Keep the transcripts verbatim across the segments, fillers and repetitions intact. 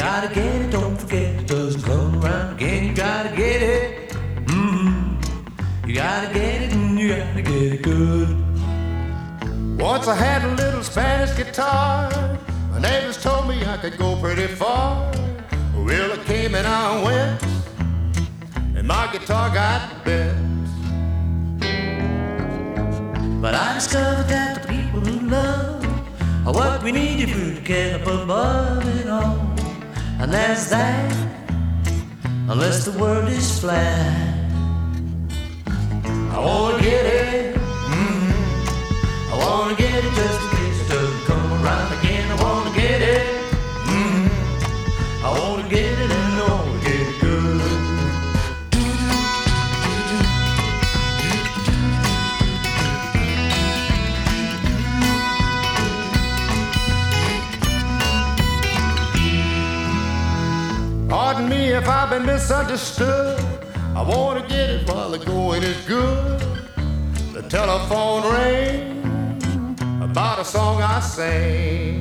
gotta get it, don't forget it, doesn't come around again. You gotta get it, mm-hmm. You gotta get it, and you gotta get it good. Once I had a little Spanish guitar. My neighbors told me I could go pretty far. Well, I came and I went, and my guitar got bent. But I discovered that the people who love are what we need if we get up above it all. And that's that, unless the world is flat. I wanna get it, mm-hmm. I wanna get it just in case it doesn't come around again. I wanna get it, mm-hmm. I wanna get it and I wanna get it good. Pardon me if I've been misunderstood. I wanna get it while the going is good. The telephone rang about a song I sang.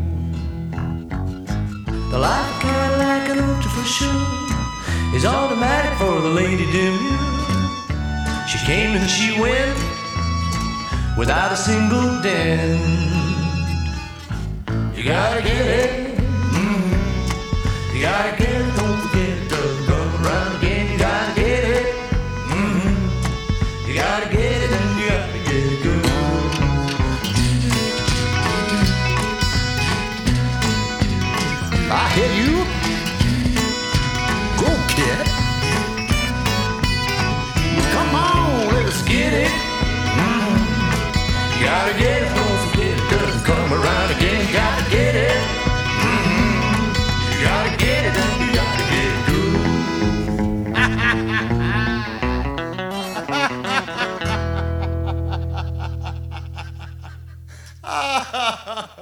The life of Cadillac and Ultra for sure is automatic for the lady demure. She came and she went without a single dent. You gotta get it, mm-hmm. You gotta get it, don't forget it, doesn't come around again. You gotta get it, mm-hmm. You gotta get it and you gotta get it good. I hear you. Go, kid. Come on, let's get it. Mm-hmm. You gotta get it, don't forget it, doesn't come around again. You gotta get it, mm-hmm. You gotta get it and you gotta get it good. Ha ha ha.